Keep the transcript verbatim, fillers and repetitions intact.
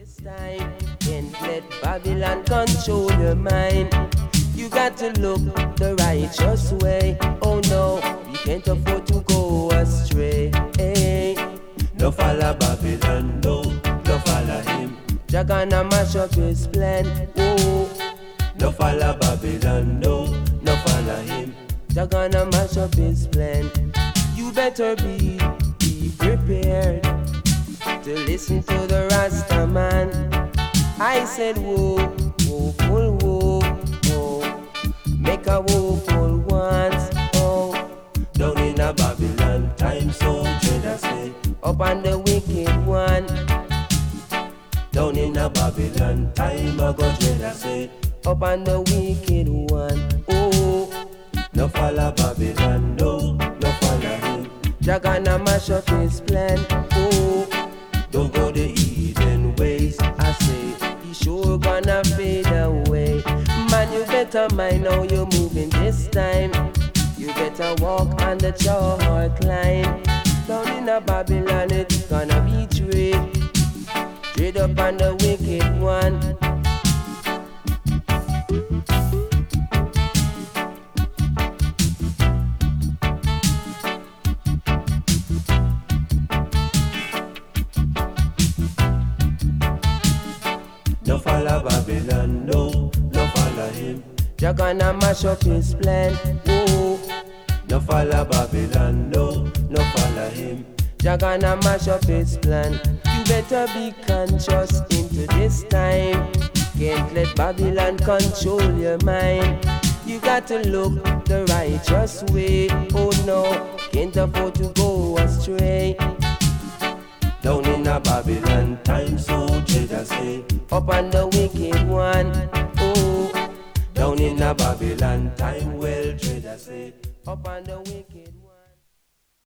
This time, can't let Babylon control your mind. You got to look the righteous way. Oh no, we can't afford to go astray. Hey. No follow Babylon, no, no follow him. Jah gonna mash up his plan. Whoa. No follow Babylon, no, no follow him. Jah gonna mash up his plan. You better be, be prepared to listen to the Rasta man. I said whoa, whoa, full whoa, whoa. Make a woeful once, oh. Down in a Babylon time, so dread I say. Up on the wicked one. Down in a Babylon time, I go dread I say. Up on the wicked one, oh. No follow Babylon, no, no follow him. Jah gonna mash up his plan, oh. Don't go the heathen ways, I say, he sure gonna fade away. Man, you better mind how you're moving this time. You better walk on the chalk line. Down in a Babylon, it's gonna be trade. Trade up on the wicked one. no follow Babylon, no, no follow him. Jah gonna mash up his plan, oh. No follow Babylon, no, no follow him. Jah gonna mash up his plan. You better be conscious into this time. Can't let Babylon control your mind. You got to look the righteous way. Oh no, can't afford to go astray. Down in a Babylon time, so dread I say. Up on the wicked one, oh. Down in a Babylon time, well dread I say. Up on the wicked one.